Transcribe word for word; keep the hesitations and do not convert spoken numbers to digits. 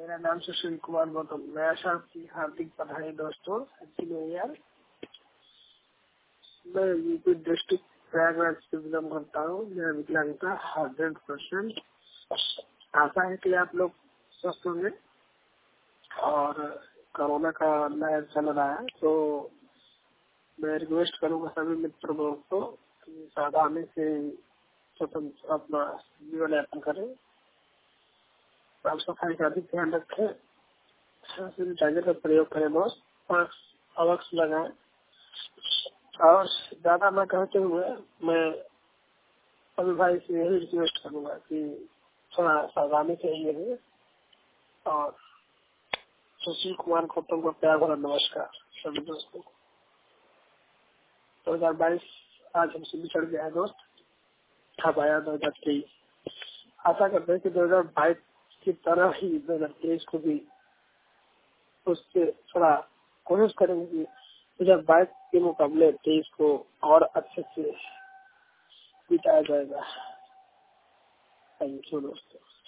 मेरा नाम सुशील कुमार गौतम। नया साल की हार्दिक बधाई दोस्तों। Happy new year. मैं यूपी डिस्ट्रिक्ट प्रयागराज से बिलोंग करता हूँ। मेरा विकलांगता हंड्रेड परसेंट। आशा है कि आप लोग स्वस्थ होंगे। और कोरोना का लहर चल रहा है तो मैं रिक्वेस्ट करूँगा सभी मित्र लोग को कि सावधानी से स्वतंत्र अपना जीवन यापन करें। साफ सफाई का अधिक ध्यान रखें। सैनिटाइजर का प्रयोग करें दोस्त। मास्क अवश्य लगाएं। और ज्यादा न कहते हुए मैं सभी भाई से यही रिक्वेस्ट करूंगा कि थोड़ा सावधानी से ही रहे। और सुशील कुमार गौतम को प्यार भरा नमस्कार सभी दोस्तों को। दो हजार बाईस आज हमसे बिछड़ गया है दोस्त। अब आया दो हजार तेईस। आशा करते हैं कि दो हजार बाईस की तरह ही दो हजार तेईस को भी उससे थोड़ा कोशिश करेंगे कि दो हजार बाईस के मुकाबले तेईस को और अच्छे से बिताया जाएगा। थैंक यू दोस्तों।